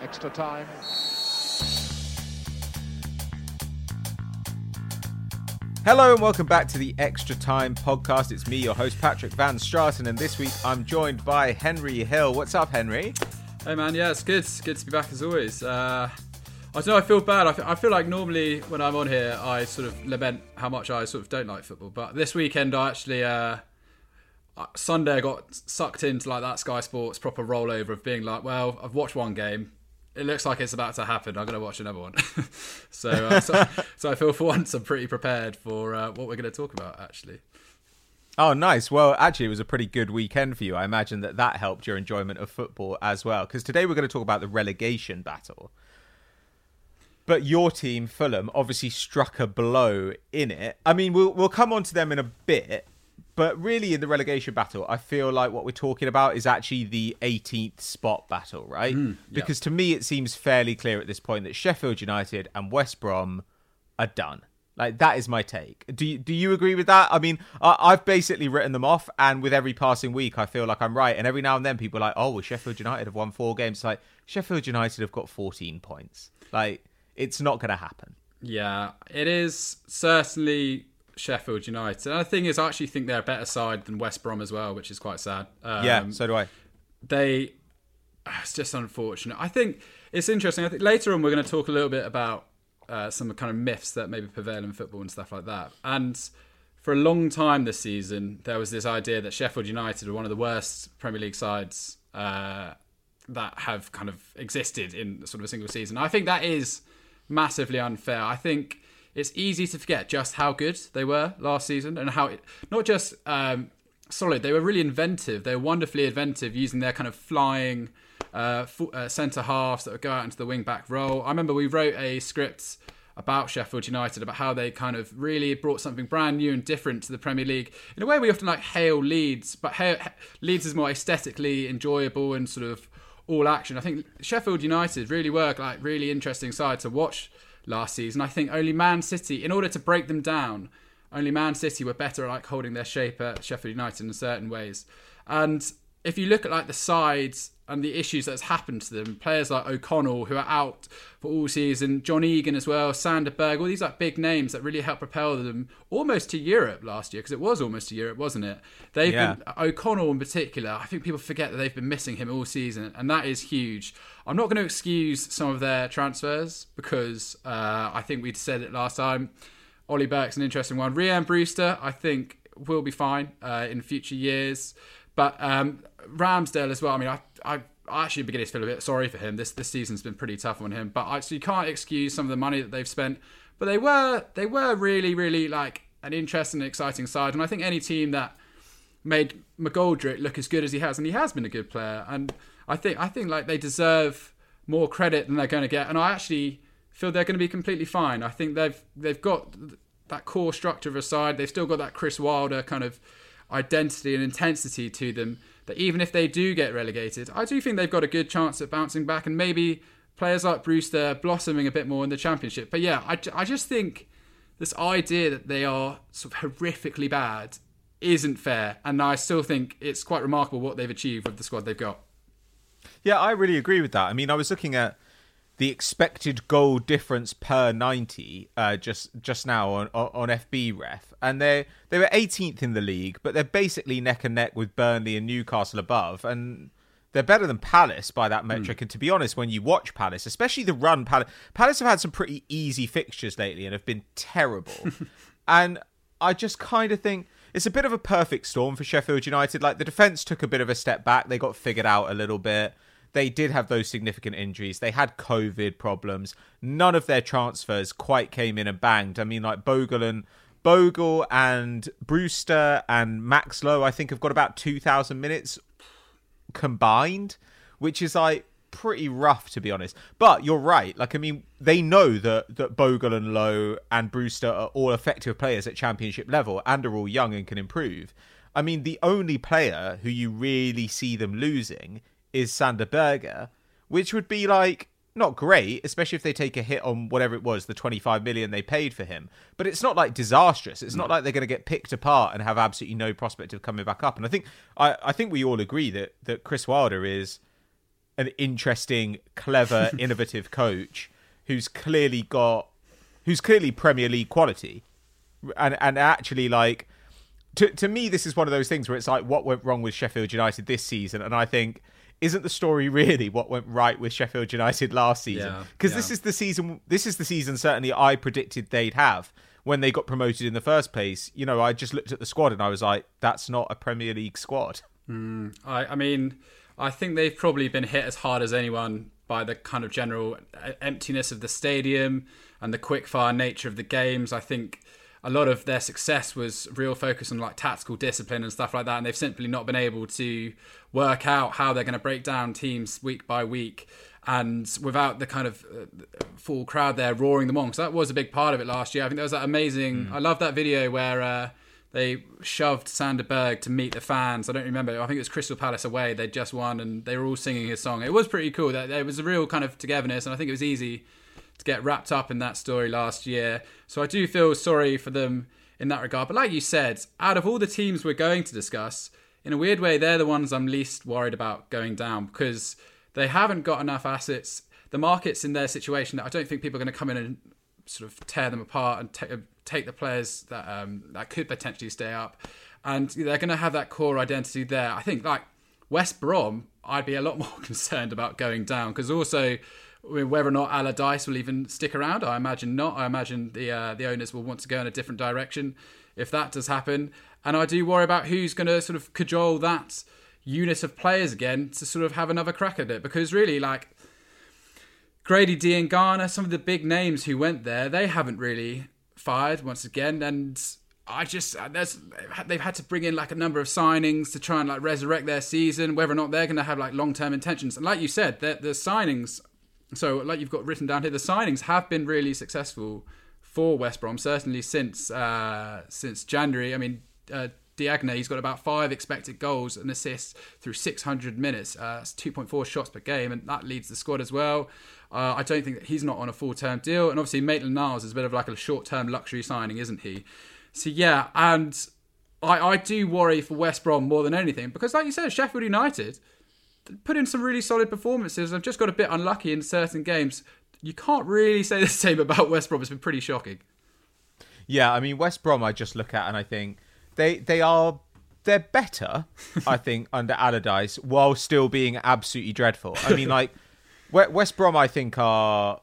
Extra time. Hello and welcome back to the Extra Time podcast. It's me, your host, Patrick Van Straten, and this week I'm joined by Henry Hill. What's up, Henry? Hey man, yeah, it's good. It's good to be back as always. I don't know, I feel bad. I feel like normally when I'm on here, I sort of lament how much I sort of don't like football. But this weekend, I actually, Sunday I got sucked into like that Sky Sports proper rollover of being like, well, I've watched one game. It looks like it's about to happen. I'm going to watch another one. so I feel for once I'm pretty prepared for what we're going to talk about, actually. Oh, nice. Well, actually, it was a pretty good weekend for you. I imagine that helped your enjoyment of football as well. Because today we're going to talk about the relegation battle. But your team, Fulham, obviously struck a blow in it. I mean, we'll come on to them in a bit. But really, in the relegation battle, I feel like what we're talking about is actually the 18th spot battle, right? Because to me, it seems fairly clear at this point that Sheffield United and West Brom are done. Like, that is my take. Do you agree with that? I mean, I've basically written them off, and with every passing week, I feel like I'm right. And every now and then, people are like, oh, well, Sheffield United have won 4 games. It's like, Sheffield United have got 14 points. Like, it's not going to happen. Yeah, it is certainly Sheffield United. And the thing is, I actually think they're a better side than West Brom as well, which is quite sad. Yeah, so do I. It's just unfortunate. I think it's interesting. I think later on we're going to talk a little bit about some kind of myths that maybe prevail in football and stuff like that. And for a long time this season, there was this idea that Sheffield United are one of the worst Premier League sides that have kind of existed in sort of a single season. I think that is massively unfair. I think it's easy to forget just how good they were last season and how not just solid, they were really inventive. They were wonderfully inventive using their kind of flying centre halves that would go out into the wing back role. I remember we wrote a script about Sheffield United about how they kind of really brought something brand new and different to the Premier League. In a way, we often like hail Leeds, but Leeds is more aesthetically enjoyable and sort of all action. I think Sheffield United really were like really interesting side to watch last season. I think only Man City, in order to break them down, only Man City were better at like holding their shape at Sheffield United in certain ways. And if you look at like the sides and the issues that's happened to them, players like O'Connell who are out for all season, John Egan as well, Sander Berg, all these like big names that really helped propel them almost to Europe last year, because it was almost to Europe, wasn't it? Been, O'Connell in particular, I think people forget that they've been missing him all season, and that is huge. I'm not going to excuse some of their transfers because I think we'd said it last time. Ollie Burke's an interesting one. Rhian Brewster, I think, will be fine in future years. But Ramsdale as well. I mean, I actually beginning to feel a bit sorry for him. This season's been pretty tough on him. But you can't excuse some of the money that they've spent. But they were really, really like an interesting and exciting side. And I think any team that made McGoldrick look as good as he has, and he has been a good player. And I think like they deserve more credit than they're going to get. And I actually feel they're going to be completely fine. I think they've got that core structure of a side. They've still got that Chris Wilder kind of identity and intensity to them, that even if they do get relegated, I do think they've got a good chance at bouncing back and maybe players like Brewster blossoming a bit more in the Championship. But yeah, I just think this idea that they are sort of horrifically bad isn't fair, and I still think it's quite remarkable what they've achieved with the squad they've got. Yeah, I really agree with that. I mean, I was looking at the expected goal difference per 90 just now on FB Ref, and they were 18th in the league, but they're basically neck and neck with Burnley and Newcastle above, and they're better than Palace by that metric. And to be honest, when you watch Palace, especially the run, Palace have had some pretty easy fixtures lately and have been terrible. And I just kind of think it's a bit of a perfect storm for Sheffield United. Like, the defence took a bit of a step back. They got figured out a little bit. They did have those significant injuries. They had COVID problems. None of their transfers quite came in and banged. I mean, like Bogle and Brewster and Max Lowe, I think, have got about 2,000 minutes combined, which is like pretty rough, to be honest. But you're right. Like, I mean, they know that Bogle and Lowe and Brewster are all effective players at Championship level and are all young and can improve. I mean, the only player who you really see them losing is Sander Berge, which would be like not great, especially if they take a hit on whatever it was, the 25 million they paid for him. But it's not like disastrous. It's not like they're going to get picked apart and have absolutely no prospect of coming back up. And I think we all agree that Chris Wilder is an interesting, clever, innovative coach who's clearly Premier League quality, and actually like to me this is one of those things where it's like what went wrong with Sheffield United this season, and I think isn't the story really what went right with Sheffield United last season? Because this is the season certainly I predicted they'd have when they got promoted in the first place. You know, I just looked at the squad and I was like, that's not a Premier League squad. I mean, I think they've probably been hit as hard as anyone by the kind of general emptiness of the stadium and the quick-fire nature of the games. I think a lot of their success was real focus on like tactical discipline and stuff like that, and they've simply not been able to work out how they're going to break down teams week by week, and without the kind of full crowd there roaring them on, because that was a big part of it last year. I think there was that amazing I love that video where they shoved Sander Berg to meet the fans. I don't remember, I think it was Crystal Palace away, they'd just won and they were all singing his song. It was pretty cool. There was a real kind of togetherness, and I think it was easy to get wrapped up in that story last year. So I do feel sorry for them in that regard. But like you said, out of all the teams we're going to discuss, in a weird way, they're the ones I'm least worried about going down, because they haven't got enough assets. The market's in their situation that I don't think people are going to come in and sort of tear them apart and take the players that could potentially stay up. And they're going to have that core identity there. I think like West Brom, I'd be a lot more concerned about going down, because also whether or not Allardyce will even stick around, I imagine not. I imagine the owners will want to go in a different direction if that does happen. And I do worry about who's going to sort of cajole that unit of players again to sort of have another crack at it. Because really, like Grady Diangana, some of the big names who went there, they haven't really fired once again. And they've had to bring in like a number of signings to try and like resurrect their season, whether or not they're going to have like long-term intentions. And like you said, the signings, so like you've got written down here, the signings have been really successful for West Brom, certainly since January. I mean, Diagne, he's got about 5 expected goals and assists through 600 minutes. It's 2.4 shots per game, and that leads the squad as well. I don't think that he's not on a full-term deal. And obviously Maitland-Niles is a bit of like a short-term luxury signing, isn't he? So yeah, and I do worry for West Brom more than anything, because like you said, Sheffield United put in some really solid performances. I've just got a bit unlucky in certain games. You can't really say the same about West Brom. It's been pretty shocking. Yeah, I mean, West Brom I just look at and I think they're better, I think, under Allardyce, while still being absolutely dreadful. I mean, like, West Brom I think are...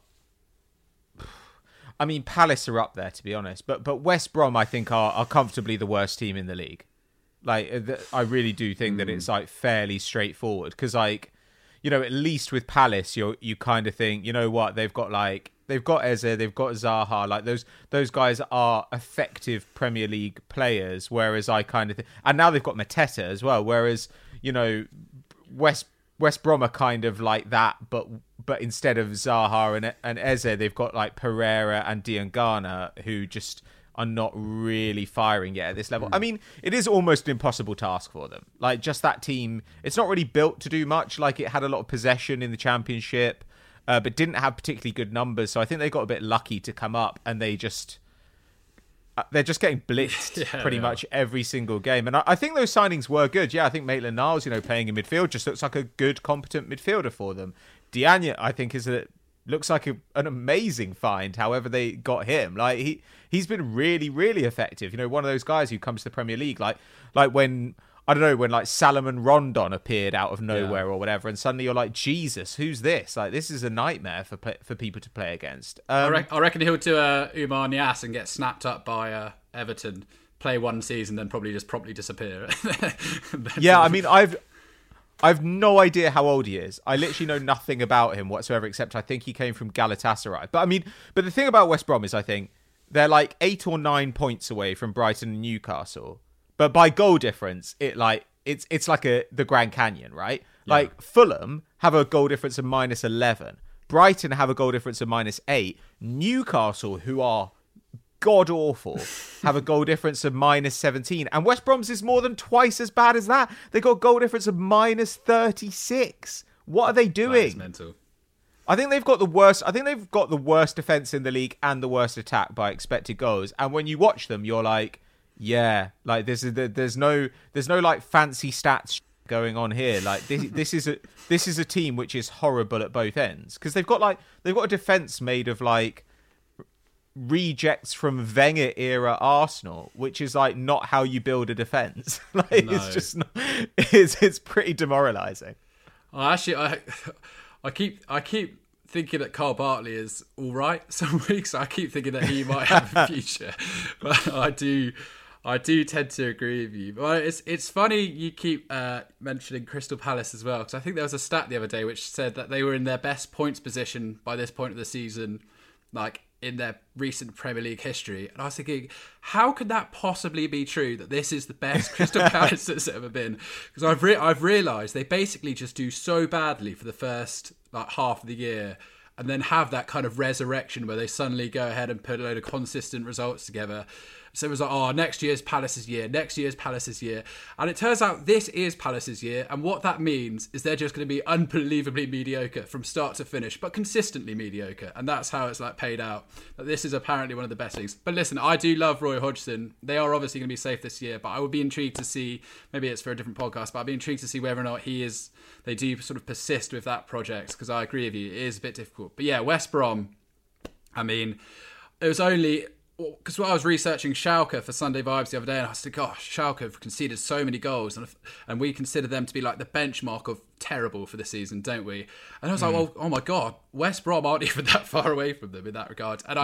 I mean, Palace are up there, to be honest. But West Brom, I think, are comfortably the worst team in the league. Like, I really do think that it's, like, fairly straightforward. Because, like, you know, at least with Palace, you kind of think, you know what, they've got Eze, they've got Zaha. Like, those guys are effective Premier League players. Whereas I kind of think... And now they've got Mateta as well. Whereas, you know, West Brom are kind of like that, but instead of Zaha and Eze, they've got like Pereira and Diangana, who just are not really firing yet at this level. I mean, it is almost an impossible task for them. Like, just that team, it's not really built to do much. Like, it had a lot of possession in the Championship, but didn't have particularly good numbers. So I think they got a bit lucky to come up, and they're just getting blitzed pretty much every single game. And I think those signings were good. Yeah, I think Maitland-Niles, you know, playing in midfield just looks like a good, competent midfielder for them. Diagne, I think, looks like an amazing find, however they got him. Like, he's been really, really effective. You know, one of those guys who comes to the Premier League, like when... I don't know, when like Salomon Rondon appeared out of nowhere or whatever, and suddenly you're like, Jesus, who's this? Like, this is a nightmare for people to play against. I reckon he'll do Umar Niasse and get snapped up by Everton, play one season, then probably just promptly disappear. Yeah, I mean, I've no idea how old he is. I literally know nothing about him whatsoever, except I think he came from Galatasaray. But I mean, but the thing about West Brom is I think they're like 8 or 9 points away from Brighton and Newcastle. But by goal difference, it's like the Grand Canyon, right? Yeah. Like, Fulham have a goal difference of -11. Brighton have a goal difference of -8. Newcastle, who are god-awful, have a goal difference of -17. And West Brom's is more than twice as bad as that. They got a goal difference of -36. What are they doing? That is mental. I think they've got the worst. I think they've got the worst defense in the league and the worst attack by expected goals. And when you watch them, you're like, yeah, like there's no like fancy stats going on here. Like this is a team which is horrible at both ends, because they've got a defense made of like rejects from Wenger era Arsenal, which is like not how you build a defense. Like No. it's just not, it's pretty demoralizing. I keep thinking that Carl Bartley is all right some weeks. I keep thinking that he might have a future, but I do tend to agree with you. But it's funny you keep mentioning Crystal Palace as well, because I think there was a stat the other day which said that they were in their best points position by this point of the season, like in their recent Premier League history. And I was thinking, how could that possibly be true, that this is the best Crystal Palace that's ever been? Because I've realised they basically just do so badly for the first like half of the year, and then have that kind of resurrection where they suddenly go ahead and put a load of consistent results together. So it was like, oh, next year's Palace's year. And it turns out this is Palace's year. And what that means is they're just going to be unbelievably mediocre from start to finish, but consistently mediocre. And that's how it's like paid out. That this is apparently one of the best things. But listen, I do love Roy Hodgson. They are obviously going to be safe this year, but I would be intrigued to see, maybe it's for a different podcast, but I'd be intrigued to see whether or not they do sort of persist with that project, because I agree with you, it is a bit difficult. But yeah, West Brom, I mean, it was only... because I was researching Schalke for Sunday Vibes the other day, and I was like, gosh, Schalke have conceded so many goals, and we consider them to be like the benchmark of terrible for the season, don't we? And I was like, well, oh my God, West Brom aren't even that far away from them in that regard. And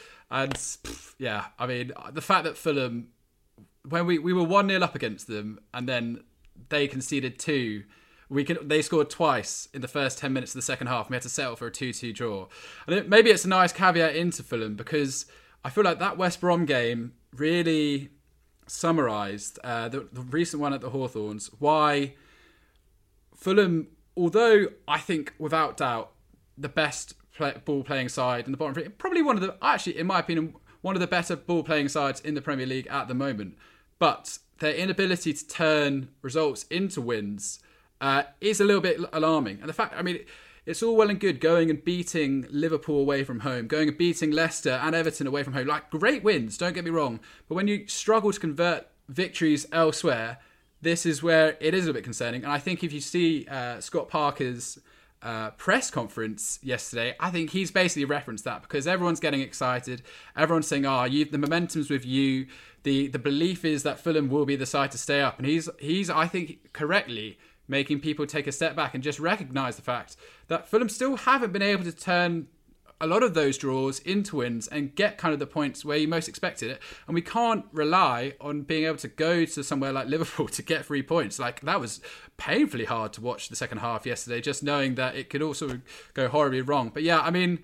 yeah, I mean, the fact that Fulham, when we were 1-0 up against them, and then they conceded 2, they scored twice in the first 10 minutes of the second half, and we had to settle for a 2-2 draw. And maybe it's a nice caveat into Fulham, because I feel like that West Brom game really summarised the recent one at the Hawthorns, why Fulham, although I think without doubt the best ball-playing side in the bottom three, probably in my opinion, one of the better ball-playing sides in the Premier League at the moment, but their inability to turn results into wins is a little bit alarming. And the fact, I mean, it's all well and good going and beating Liverpool away from home, going and beating Leicester and Everton away from home. Like, great wins, don't get me wrong. But when you struggle to convert victories elsewhere, this is where it is a bit concerning. And I think if you see Scott Parker's press conference yesterday, I think he's basically referenced that, because everyone's getting excited. Everyone's saying, the momentum's with you. The belief is that Fulham will be the side to stay up. And he's I think, correctly making people take a step back and just recognise the fact that Fulham still haven't been able to turn a lot of those draws into wins and get kind of the points where you most expected it. And we can't rely on being able to go to somewhere like Liverpool to get 3 points. Like, that was painfully hard to watch the second half yesterday, just knowing that it could also go horribly wrong. But yeah, I mean,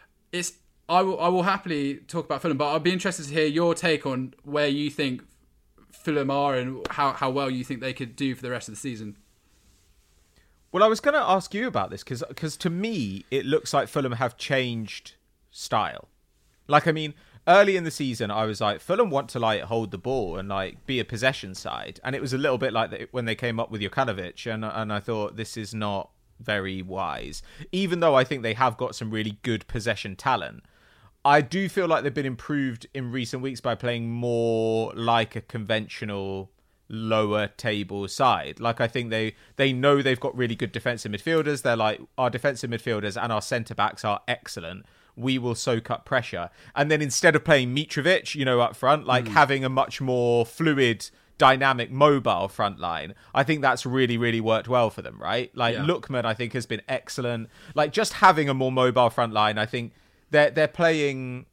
I will happily talk about Fulham, but I'll be interested to hear your take on where you think Fulham are and how well you think they could do for the rest of the season. Well, I was going to ask you about this because to me, it looks like Fulham have changed style. Like, I mean, early in the season, I was like, Fulham want to like hold the ball and like be a possession side. And it was a little bit like when they came up with Jokanovic, and I thought this is not very wise. Even though I think they have got some really good possession talent, I do feel like they've been improved in recent weeks by playing more like a conventional lower table side. Like, I think they know they've got really good defensive midfielders. They're like, our defensive midfielders and our centre backs are excellent. We will soak up pressure. And then instead of playing Mitrovic, up front, like having a much more fluid, dynamic, mobile front line, I think that's really, really worked well for them, right? Like, Lookman, I think, has been excellent. Like, just having a more mobile front line, I think they're playing...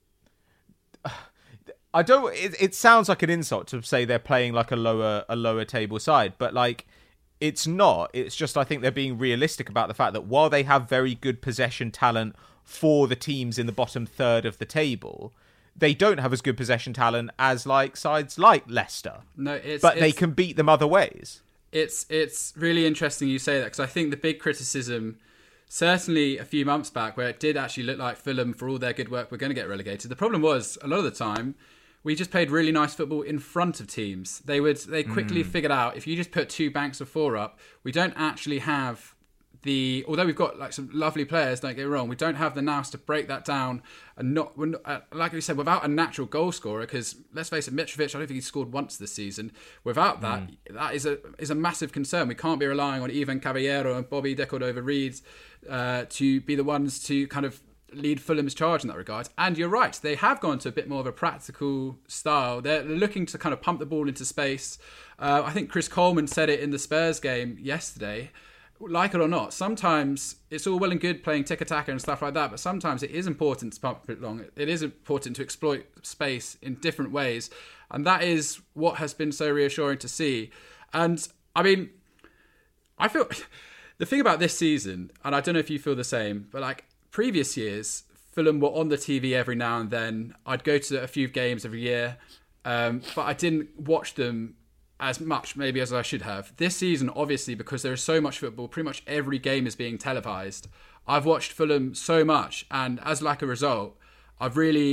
It sounds like an insult to say they're playing like a lower table side, but like, it's not. It's just, I think they're being realistic about the fact that while they have very good possession talent for the teams in the bottom third of the table, they don't have as good possession talent as like sides like Leicester. They can beat them other ways. It's really interesting you say that, because I think the big criticism, certainly a few months back, where it did actually look like Fulham, for all their good work, were going to get relegated. The problem was, a lot of the time, we just played really nice football in front of teams. They quickly figured out, if you just put 2 banks of 4 up, we don't actually have although we've got like some lovely players, don't get me wrong, we don't have the nous to break that down, and we're not, like we said, without a natural goal scorer. Because let's face it, Mitrovic, I don't think he's scored once this season. Without that, that is a massive concern. We can't be relying on Ivan Caballero and Bobby De Cordova-Reid to be the ones to kind of lead Fulham's charge in that regard. And you're right, they have gone to a bit more of a practical style. They're looking to kind of pump the ball into space. I think Chris Coleman said it in the Spurs game yesterday. Like it or not, sometimes it's all well and good playing tiki-taka and stuff like that, but sometimes it is important to pump it long. It is important to exploit space in different ways, and that is what has been so reassuring to see. And I mean, I feel the thing about this season, and I don't know if you feel the same, but like previous years, Fulham were on the TV every now and then. I'd go to a few games every year, but I didn't watch them as much maybe as I should have. This season, obviously, because there is so much football, pretty much every game is being televised. I've watched Fulham so much, and as like a result, I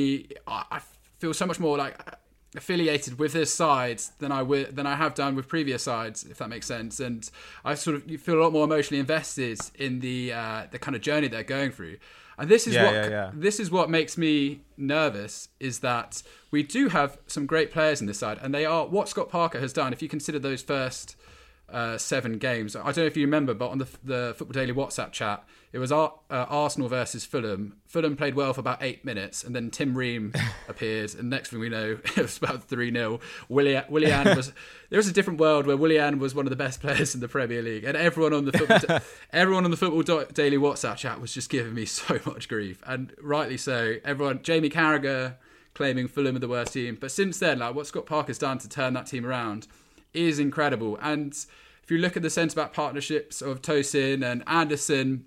feel so much more like affiliated with this side than I have done with previous sides, if that makes sense. And I sort of feel a lot more emotionally invested in the kind of journey they're going through. And this is this is what makes me nervous, is that we do have some great players in this side, and they are what Scott Parker has done. If you consider those first 7 games, I don't know if you remember, but on the Football Daily WhatsApp chat, it was Arsenal versus Fulham. Fulham played well for about 8 minutes, and then Tim Ream appeared, and next thing we know, it was about 3-0. Willian was... There was a different world where Willian was one of the best players in the Premier League, and everyone on the Football Daily WhatsApp chat was just giving me so much grief, and rightly so. Jamie Carragher claiming Fulham are the worst team, but since then, like what Scott Parker's done to turn that team around is incredible. And if you look at the centre-back partnerships of Tosin and Anderson,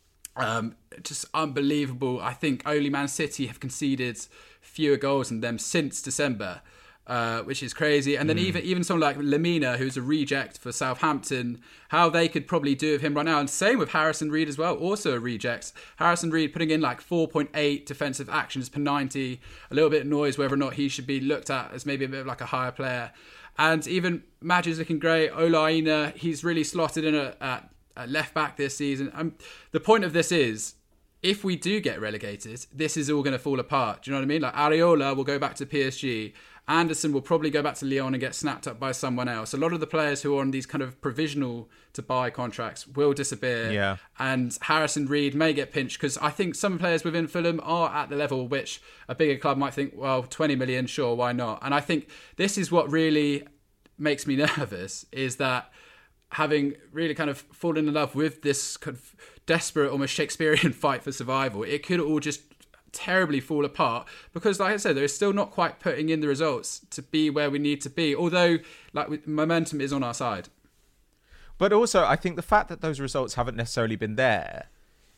just unbelievable. I think only Man City have conceded fewer goals than them since December, which is crazy. And then even someone like Lemina, who's a reject for Southampton, how they could probably do with him right now. And same with Harrison Reed as well, also a reject. Harrison Reed putting in like 4.8 defensive actions per 90, a little bit of noise whether or not he should be looked at as maybe a bit of like a higher player. And even Madge is looking great. Ola Aina, he's really slotted in at left back this season. The point of this is, if we do get relegated, this is all going to fall apart. Do you know what I mean? Like Areola will go back to PSG. Anderson will probably go back to Lyon and get snapped up by someone else. A lot of the players who are on these kind of provisional to buy contracts will disappear. Yeah. And Harrison Reed may get pinched, because I think some players within Fulham are at the level which a bigger club might think, well, 20 million, sure, why not? And I think this is what really makes me nervous, is that having really kind of fallen in love with this kind of desperate, almost Shakespearean fight for survival, it could all just terribly fall apart, because like I said, they're still not quite putting in the results to be where we need to be, although like momentum is on our side. But also, I think the fact that those results haven't necessarily been there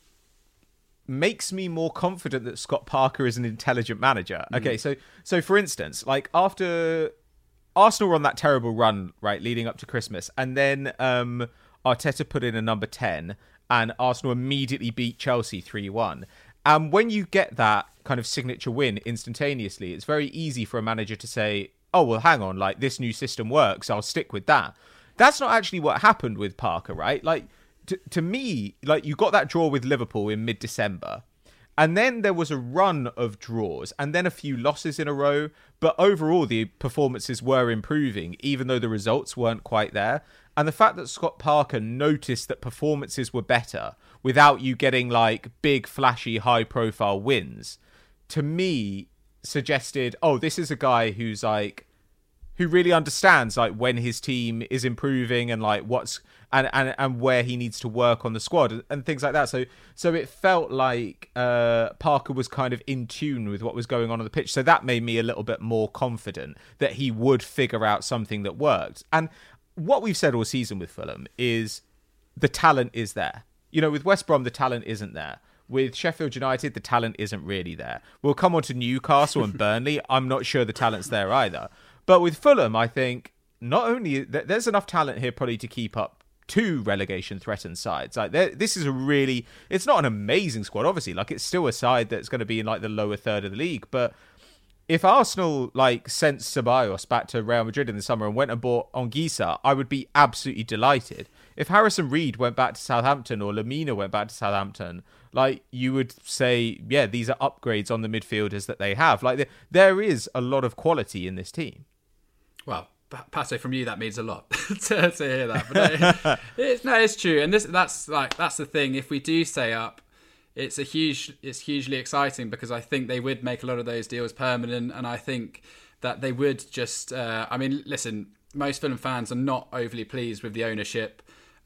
makes me more confident that Scott Parker is an intelligent manager. Okay, so for instance, like after Arsenal were on that terrible run, right, leading up to Christmas, and then Arteta put in a number 10, and Arsenal immediately beat Chelsea 3-1. And when you get that kind of signature win instantaneously, it's very easy for a manager to say, oh, well, hang on, like this new system works, I'll stick with that. That's not actually what happened with Parker, right? Like, to me, like you got that draw with Liverpool in mid-December, and then there was a run of draws and then a few losses in a row. But overall, the performances were improving, even though the results weren't quite there. And the fact that Scott Parker noticed that performances were better without you getting like big, flashy, high-profile wins, to me suggested, oh, this is a guy who's like, who really understands like when his team is improving and like what's and where he needs to work on the squad and things like that. So it felt like Parker was kind of in tune with what was going on the pitch. So that made me a little bit more confident that he would figure out something that worked. And what we've said all season with Fulham is the talent is there. You know, with West Brom, the talent isn't there. With Sheffield United, the talent isn't really there. We'll come on to Newcastle and Burnley. I'm not sure the talent's there either. But with Fulham, I think not only there's enough talent here probably to keep up 2 relegation threatened sides. Like this is it's not an amazing squad, obviously. Like it's still a side that's going to be in like the lower third of the league. But if Arsenal like sent Ceballos back to Real Madrid in the summer and went and bought Anguissa, I would be absolutely delighted. if Harrison Reed went back to Southampton or Lamina went back to Southampton, like you would say, yeah, these are upgrades on the midfielders that they have. Like there is a lot of quality in this team. Well, Pato, from you that means a lot to hear that. But it's true, and that's the thing. If we do stay up, it's hugely exciting because I think they would make a lot of those deals permanent, and I think that they would just. I mean, listen, most Fulham fans are not overly pleased with the ownership.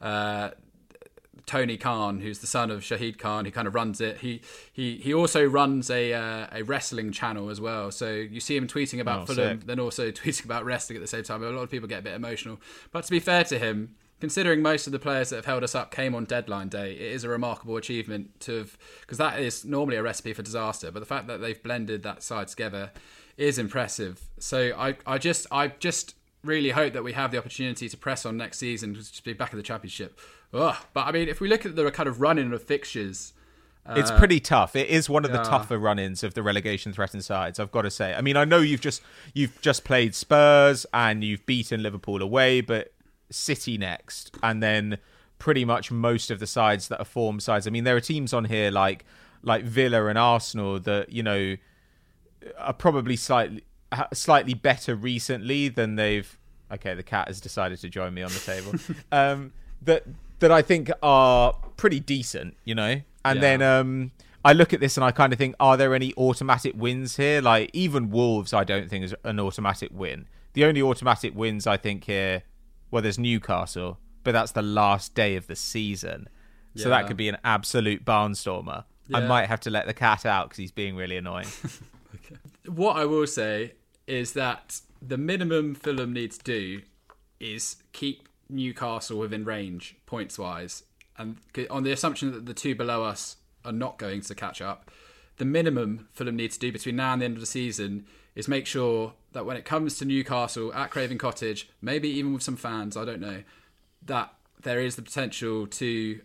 Tony Khan, who's the son of Shahid Khan, who kind of runs it. He also runs a wrestling channel as well. So you see him tweeting about Fulham, then also tweeting about wrestling at the same time. A lot of people get a bit emotional. But to be fair to him, considering most of the players that have held us up came on deadline day, it is a remarkable achievement to have, because that is normally a recipe for disaster. But the fact that they've blended that side together is impressive. So I just really hope that we have the opportunity to press on next season to be back in the Championship. Ugh. But I mean, if we look at the kind of run-in of fixtures, it's pretty tough. It is one of the tougher run-ins of the relegation-threatened sides, I've got to say. I mean, I know you've just played Spurs and you've beaten Liverpool away, but City next, and then pretty much most of the sides that are form sides. I mean, there are teams on here like Villa and Arsenal that, you know, are probably slightly better recently than they've. Okay, the cat has decided to join me on the table. That I think are pretty decent, you know. And then I look at this and I kind of think, are there any automatic wins here? Like even Wolves, I don't think is an automatic win. The only automatic wins I think here, well, there's Newcastle, but that's the last day of the season, so that could be an absolute barnstormer. I might have to let the cat out because he's being really annoying. Okay. What I will say is that the minimum Fulham need to do is keep Newcastle within range points wise, and on the assumption that the two below us are not going to catch up, the minimum Fulham need to do between now and the end of the season is make sure that when it comes to Newcastle at Craven Cottage, maybe even with some fans, I don't know, that there is the potential to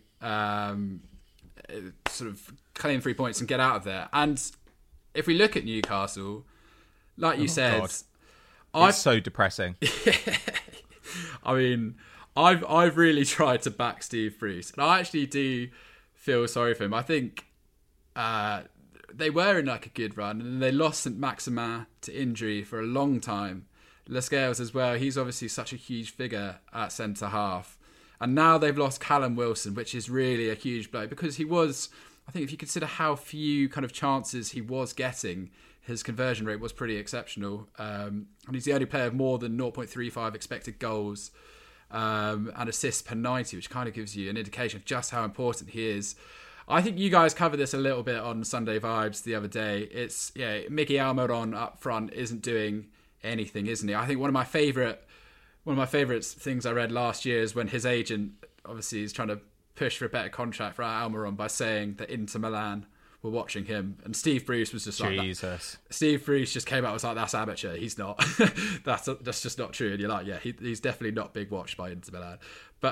sort of claim 3 points and get out of there. And if we look at Newcastle, like you said, it's so depressing. I mean, I've really tried to back Steve Bruce, and I actually do feel sorry for him. I think they were in like a good run, and they lost St. Maximin to injury for a long time. Lascelles as well. He's obviously such a huge figure at centre half, and now they've lost Callum Wilson, which is really a huge blow because he was. I think if you consider how few kind of chances he was getting, his conversion rate was pretty exceptional. And he's the only player of more than 0.35 expected goals and assists per 90, which kind of gives you an indication of just how important he is. I think you guys covered this a little bit on Sunday Vibes the other day. It's Mickey Almiron up front isn't doing anything, isn't he? I think one of my favourite things I read last year is when his agent obviously is trying to push for a better contract for Almiron by saying that Inter Milan were watching him, and Steve Bruce was just like that. Steve Bruce just came out and was like, that's amateur, he's not. that's just not true. And you're like, he's definitely not big watched by Inter Milan. But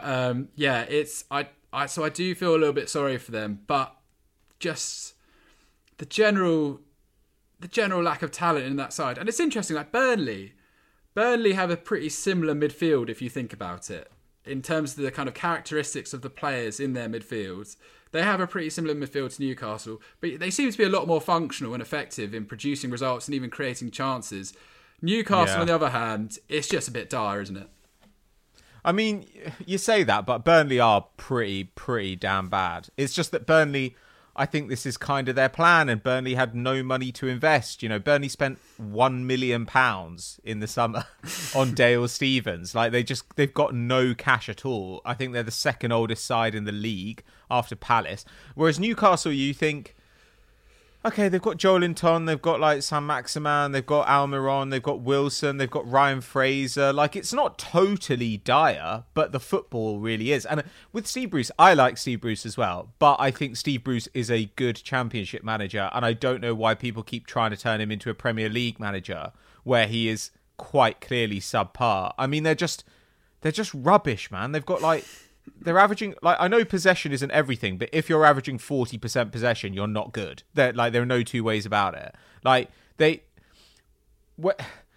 so I do feel a little bit sorry for them, but just the general lack of talent in that side. And it's interesting, like Burnley have a pretty similar midfield if you think about it. In terms of the kind of characteristics of the players in their midfields, they have a pretty similar midfield to Newcastle, but they seem to be a lot more functional and effective in producing results and even creating chances. Newcastle, on the other hand, it's just a bit dire, isn't it? I mean, you say that, but Burnley are pretty damn bad. It's just that Burnley, I think this is kind of their plan, and Burnley had no money to invest. You know, Burnley spent £1 million in the summer on Dale Stevens. Like they've got no cash at all. I think they're the second oldest side in the league after Palace. Whereas Newcastle, you think, okay, they've got Joelinton, they've got like Sam Maximan, they've got Almiron, they've got Wilson, they've got Ryan Fraser. Like it's not totally dire, but the football really is. And with Steve Bruce, I like Steve Bruce as well, but I think Steve Bruce is a good Championship manager, and I don't know why people keep trying to turn him into a Premier League manager where he is quite clearly subpar. I mean, they're just rubbish, man. They've got like. They're averaging, like, I know possession isn't everything, but if you're averaging 40% possession, you're not good. There are no two ways about it. Like,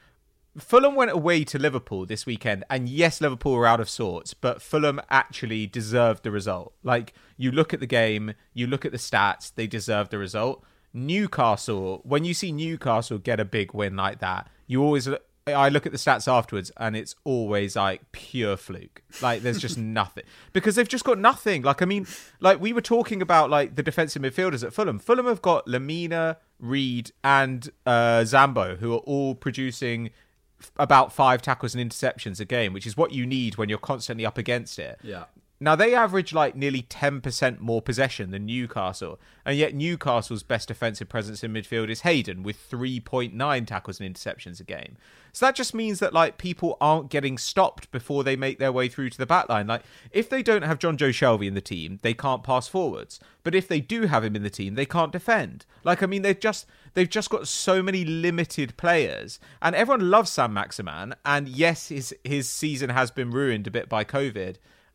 Fulham went away to Liverpool this weekend, and yes, Liverpool were out of sorts, but Fulham actually deserved the result. Like, you look at the game, you look at the stats, they deserved the result. Newcastle, when you see Newcastle get a big win like that, I look at the stats afterwards, and it's always like pure fluke. Like, there's just nothing, because they've just got nothing. Like, I mean, like, we were talking about like the defensive midfielders at Fulham. Fulham have got Lemina, Reed, and Zambo, who are all producing about 5 tackles and interceptions a game, which is what you need when you're constantly up against it. Yeah. Now, they average like nearly 10% more possession than Newcastle, and yet Newcastle's best defensive presence in midfield is Hayden with 3.9 tackles and interceptions a game. So that just means that like people aren't getting stopped before they make their way through to the back line. Like, if they don't have John Joe Shelvey in the team, they can't pass forwards. But if they do have him in the team, they can't defend. Like, I mean, they've just got so many limited players, and everyone loves Saint-Maximin. And yes, his season has been ruined a bit by COVID.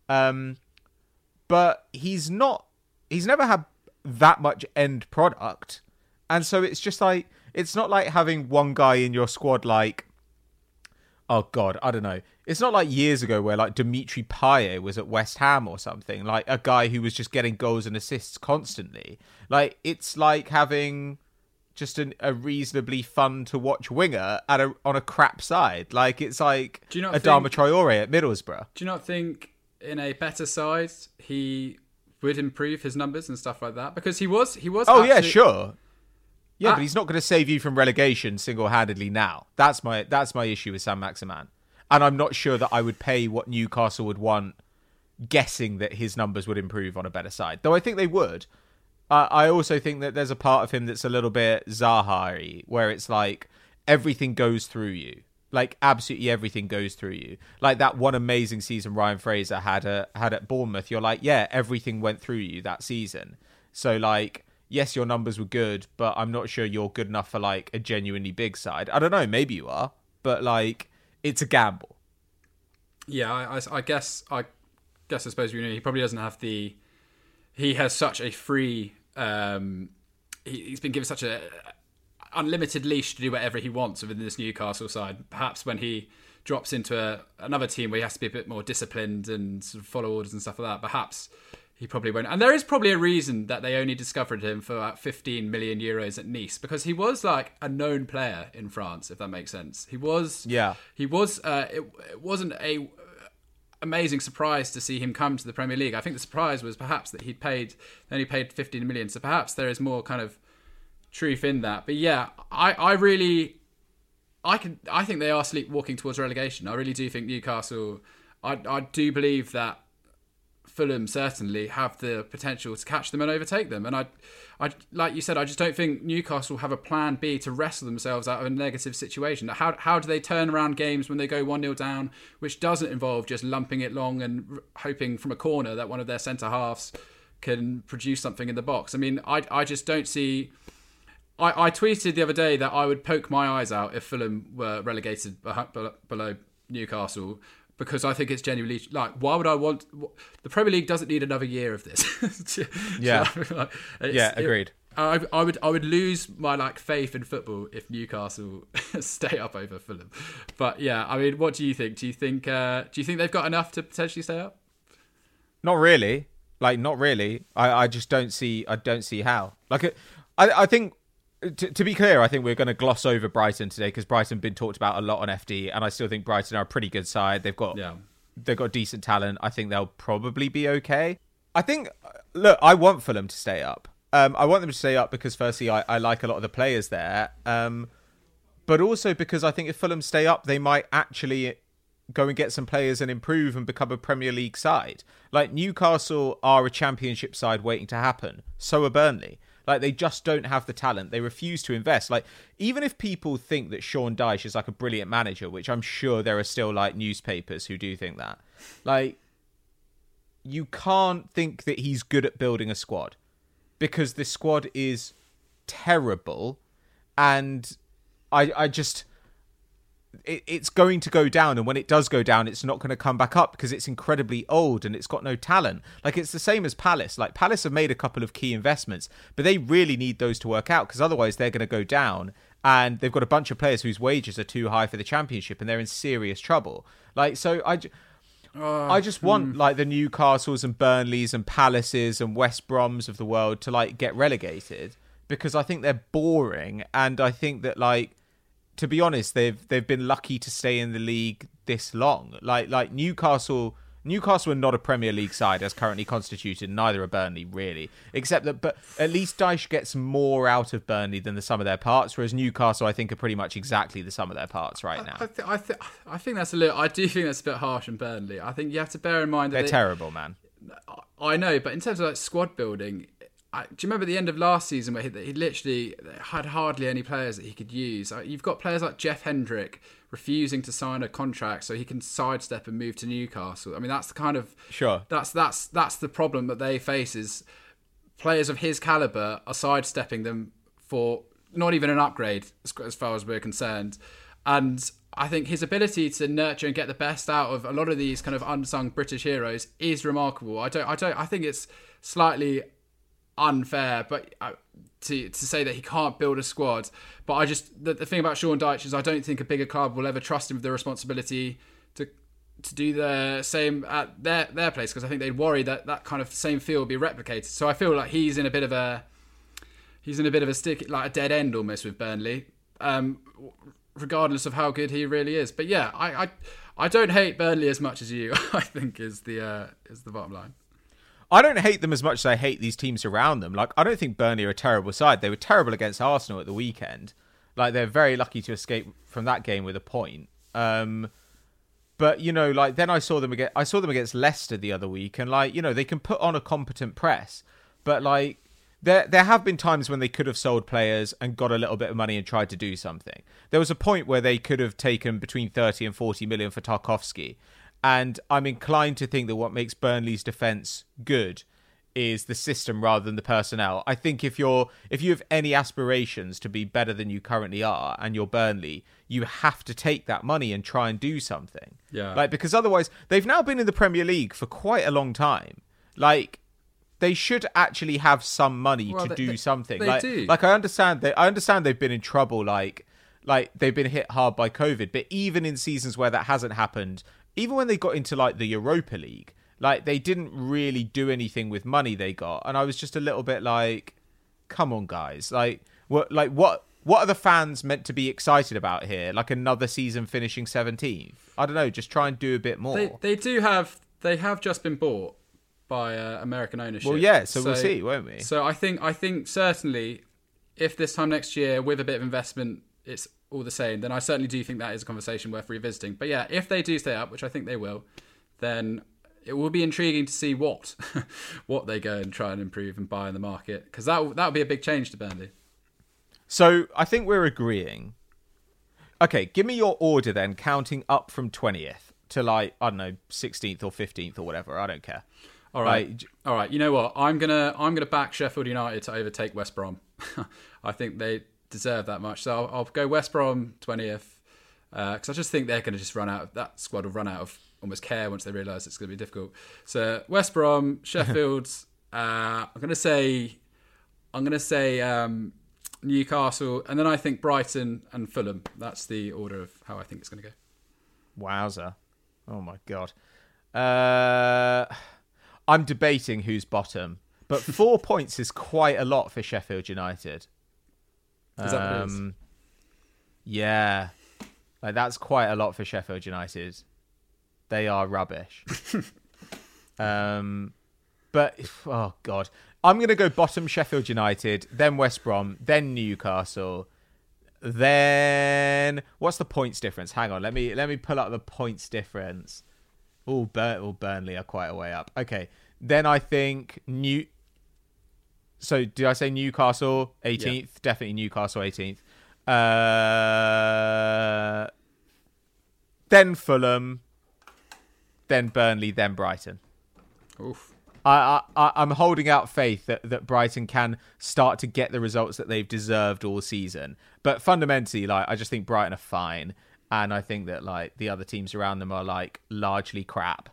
But he's never had that much end product. And so it's just like, it's not like having one guy in your squad like, oh God, I don't know. It's not like years ago where like Dimitri Payet was at West Ham or something, like a guy who was just getting goals and assists constantly. Like, it's like having just a reasonably fun to watch winger on a crap side. Like, it's like Adama Traore at Middlesbrough. Do you not think in a better side he would improve his numbers and stuff like that? Because he was yeah, sure. Yeah, but he's not going to save you from relegation single-handedly now. That's my issue with Saint-Maximin. And I'm not sure that I would pay what Newcastle would want, guessing that his numbers would improve on a better side. Though I think they would. I also think that there's a part of him that's a little bit Zaha-y, where it's like everything goes through you. Like, absolutely everything goes through you. Like that one amazing season Ryan Fraser had at Bournemouth. You're like, yeah, everything went through you that season. So like, yes, your numbers were good, but I'm not sure you're good enough for like a genuinely big side. I don't know, maybe you are, but like, it's a gamble. Yeah, I guess I suppose he probably doesn't have the. He has such a free. He's been given such a unlimited leash to do whatever he wants within this Newcastle side. Perhaps when he drops into another team where he has to be a bit more disciplined and sort of follow orders and stuff like that, perhaps he probably won't. And there is probably a reason that they only discovered him for about 15 million euros at Nice, because he was like a known player in France, if that makes sense. He was. Yeah. He was. It wasn't a amazing surprise to see him come to the Premier League. I think the surprise was perhaps that he only paid 15 million. So perhaps there is more kind of truth in that. But yeah, I think they are sleepwalking towards relegation. I really do think Newcastle. I do believe that Fulham certainly have the potential to catch them and overtake them. And I like you said, I just don't think Newcastle have a plan B to wrestle themselves out of a negative situation. How do they turn around games when they go 1-0 down, which doesn't involve just lumping it long and hoping from a corner that one of their centre halves can produce something in the box? I mean, I just don't see. I tweeted the other day that I would poke my eyes out if Fulham were relegated below Newcastle, because I think it's genuinely like, why would I want? The Premier League doesn't need another year of this. Yeah, agreed. I would lose my like faith in football if Newcastle stay up over Fulham. But yeah, I mean, what do you think? Do you think they've got enough to potentially stay up? Not really. Like, not really. I just don't see. I don't see how. Like, I think. To be clear, I think we're going to gloss over Brighton today because Brighton have been talked about a lot on FD, and I still think Brighton are a pretty good side. They've got decent talent. I think they'll probably be okay. I think, look, I want Fulham to stay up. I want them to stay up because, firstly, I like a lot of the players there, but also because I think if Fulham stay up, they might actually go and get some players and improve and become a Premier League side. Like, Newcastle are a Championship side waiting to happen. So are Burnley. Like, they just don't have the talent. They refuse to invest. Like, even if people think that Sean Dyche is like a brilliant manager, which I'm sure there are still like newspapers who do think that, like, you can't think that he's good at building a squad, because the squad is terrible, and I just. It's going to go down, and when it does go down, it's not going to come back up because it's incredibly old and it's got no talent. Like, it's the same as Palace. Like, Palace have made a couple of key investments, but they really need those to work out, because otherwise they're going to go down and they've got a bunch of players whose wages are too high for the Championship, and they're in serious trouble. Like, so I just want like the Newcastles and Burnleys and Palaces and West Broms of the world to like get relegated, because I think they're boring, and I think that, like, to be honest, they've been lucky to stay in the league this long. Like Newcastle are not a Premier League side as currently constituted. Neither are Burnley, really. Except that, but at least Dyche gets more out of Burnley than the sum of their parts, whereas Newcastle, I think, are pretty much exactly the sum of their parts right now. I think that's a little. I do think that's a bit harsh on Burnley. I think you have to bear in mind that they're terrible, man. I know, but in terms of like squad building, do you remember at the end of last season where he literally had hardly any players that he could use? You've got players like Jeff Hendrick refusing to sign a contract so he can sidestep and move to Newcastle. I mean, that's the kind of that's the problem that they face, is players of his caliber are sidestepping them for not even an upgrade as far as we're concerned. And I think his ability to nurture and get the best out of a lot of these kind of unsung British heroes is remarkable. I think it's slightly unfair, but to say that he can't build a squad. But I just the thing about Sean Dyche is I don't think a bigger club will ever trust him with the responsibility to do the same at their place, because I think they'd worry that kind of same feel will be replicated. So I feel like he's in a bit of a stick, like a dead end almost with Burnley, regardless of how good he really is. But yeah, I don't hate Burnley as much as you, I think is the bottom line. I don't hate them as much as I hate these teams around them. Like, I don't think Burnley are a terrible side. They were terrible against Arsenal at the weekend. Like, they're very lucky to escape from that game with a point. But, you know, like, then I saw them against Leicester the other week, and, like, you know, they can put on a competent press. But, like, there have been times when they could have sold players and got a little bit of money and tried to do something. There was a point where they could have taken between 30 and 40 million for Tarkowski. And I'm inclined to think that what makes Burnley's defence good is the system rather than the personnel. I think if you have any aspirations to be better than you currently are, and you're Burnley, you have to take that money and try and do something. Yeah. Like, because otherwise, they've now been in the Premier League for quite a long time. Like, they should actually have some money to do something. They do. Like, I understand they've been in trouble. Like they've been hit hard by COVID. But even in seasons where that hasn't happened, even when they got into like the Europa League, like they didn't really do anything with money they got, and I was just a little bit like, "Come on, guys! What are the fans meant to be excited about here? Like another season finishing 17th? I don't know. Just try and do a bit more." They have just been bought by American ownership. Well, yeah. So we'll see, won't we? So I think certainly, if this time next year with a bit of investment, it's all the same, then I certainly do think that is a conversation worth revisiting. But yeah, if they do stay up, which I think they will, then it will be intriguing to see what they go and try and improve and buy in the market, because that would be a big change to Burnley. So I think we're agreeing. Okay, give me your order then, counting up from 20th to, like, I don't know, 16th or 15th or whatever. I don't care. All right. All right. You know what? I'm gonna back Sheffield United to overtake West Brom. I think they deserve that much. So I'll go West Brom 20th, because I just think they're going to just that squad will run out of almost care once they realise it's going to be difficult. So West Brom, Sheffield. I'm going to say Newcastle, and then I think Brighton and Fulham. That's the order of how I think it's going to go. Wowza! Oh my god. I'm debating who's bottom, but 4 points is quite a lot for Sheffield United. Is that what it is? Yeah. Like, that's quite a lot for Sheffield United. They are rubbish. But, oh God. I'm going to go bottom Sheffield United, then West Brom, then Newcastle, then... What's the points difference? Hang on, let me pull up the points difference. Burnley are quite a way up. Okay, then I think... So, did I say Newcastle 18th? Yeah. Definitely Newcastle 18th. Then Fulham, then Burnley, then Brighton. Oof. I'm holding out faith that Brighton can start to get the results that they've deserved all season. But fundamentally, like, I just think Brighton are fine. And I think that, like, the other teams around them are, like, largely crap.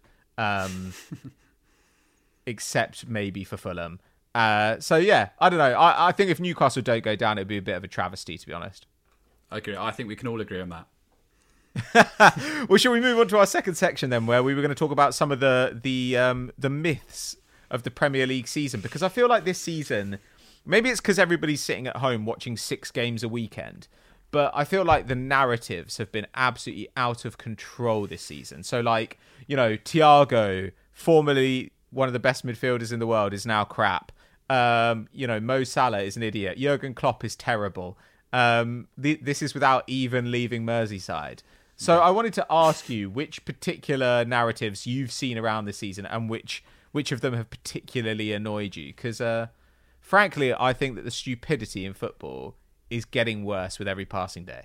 Except maybe for Fulham. So, yeah, I don't know. I think if Newcastle don't go down, it'd be a bit of a travesty, to be honest. I agree. I think we can all agree on that. Well, shall we move on to our second section then, where we were going to talk about some of the myths of the Premier League season? Because I feel like this season, maybe it's because everybody's sitting at home watching 6 games a weekend, but I feel like the narratives have been absolutely out of control this season. So, like, you know, Thiago, formerly one of the best midfielders in the world, is now crap. You know, Mo Salah is an idiot. Jurgen Klopp is terrible. This is without even leaving Merseyside. So I wanted to ask you which particular narratives you've seen around this season and which of them have particularly annoyed you. Because, frankly, I think that the stupidity in football is getting worse with every passing day.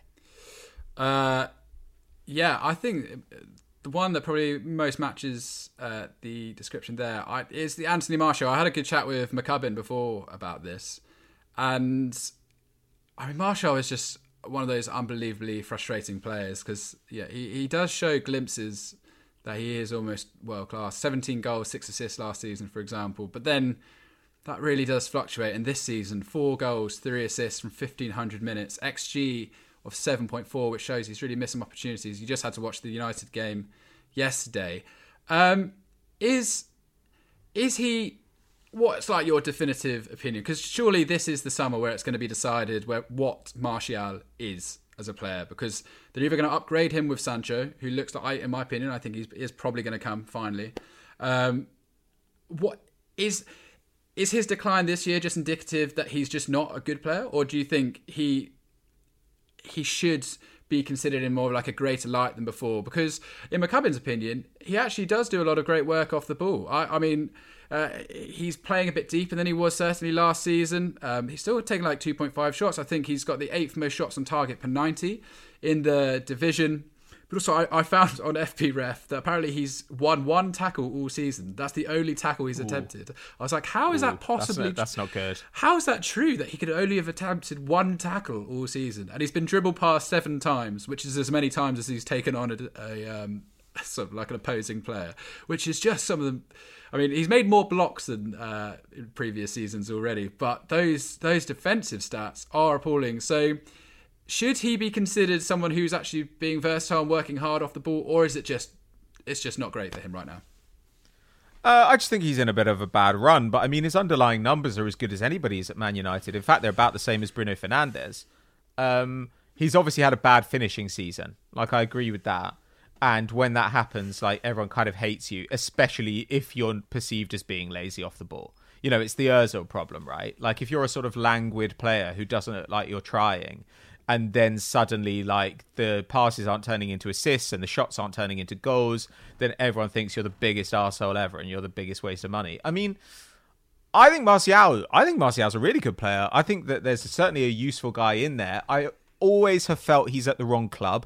Yeah, I think the one that probably most matches the description there is the Anthony Martial. I had a good chat with McCubbin before about this. And, I mean, Martial is just one of those unbelievably frustrating players because, yeah, he does show glimpses that he is almost world-class. 17 goals, 6 assists last season, for example. But then that really does fluctuate. And this season, 4 goals, 3 assists from 1,500 minutes. XG of 7.4, which shows he's really missing opportunities. You just had to watch the United game yesterday. Is he... What's like your definitive opinion? Because surely this is the summer where it's going to be decided what Martial is as a player. Because they're either going to upgrade him with Sancho, who looks like, in my opinion, I think he is probably going to come finally. What is his decline this year just indicative that he's just not a good player, or do you think he should be considered in more of like a greater light than before? Because in McCubbin's opinion, he actually does do a lot of great work off the ball. I mean, he's playing a bit deeper than he was certainly last season. He's still taking like 2.5 shots. I think he's got the 8th most shots on target per 90 in the division. But also, I found on FPref that apparently he's won 1 tackle all season. That's the only tackle he's attempted. I was like, how is that possibly... That's not good. How is that true that he could only have attempted 1 tackle all season? And he's been dribbled past 7 times, which is as many times as he's taken on a sort of like an opposing player, which is just some of them. I mean, he's made more blocks than in previous seasons already, but those defensive stats are appalling. So should he be considered someone who's actually being versatile and working hard off the ball, or is it's just not great for him right now? I just think he's in a bit of a bad run, but I mean, his underlying numbers are as good as anybody's at Man United. In fact, they're about the same as Bruno Fernandes. He's obviously had a bad finishing season. Like, I agree with that. And when that happens, like, everyone kind of hates you, especially if you're perceived as being lazy off the ball. You know, it's the Ozil problem, right? Like, if you're a sort of languid player who doesn't look like you're trying, and then suddenly, like, the passes aren't turning into assists and the shots aren't turning into goals, then everyone thinks you're the biggest arsehole ever and you're the biggest waste of money. I mean, I think Martial's a really good player. I think that there's certainly a useful guy in there. I always have felt he's at the wrong club.